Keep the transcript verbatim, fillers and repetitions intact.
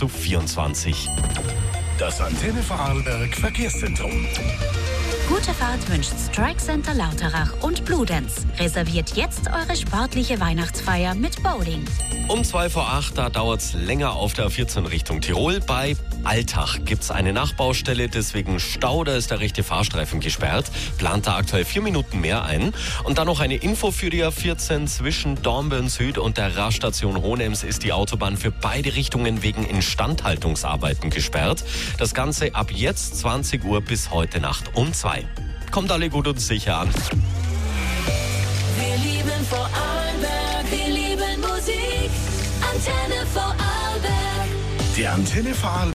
zu vierundzwanzig. Das Antenne Vorarlberg Verkehrszentrum. Gute Fahrt wünscht Strike Center Lauterach und Bludenz. Reserviert jetzt eure sportliche Weihnachtsfeier mit Bowling. Um zwei vor acht, da dauert es länger auf der A vierzehn Richtung Tirol. Bei Altach gibt es eine Nachbaustelle, deswegen Stau, da ist der rechte Fahrstreifen gesperrt. Plant da aktuell vier Minuten mehr ein. Und dann noch eine Info für die A vierzehn. Zwischen Dornbirn Süd und der Raststation Hohenems ist die Autobahn für beide Richtungen wegen Instandhaltungsarbeiten gesperrt. Das Ganze ab jetzt zwanzig Uhr bis heute Nacht um zwei. Kommt alle gut und sicher an. Wir lieben Vorarlberg, wir lieben Musik. Antenne Vorarlberg. Der Antenne Vorarlberg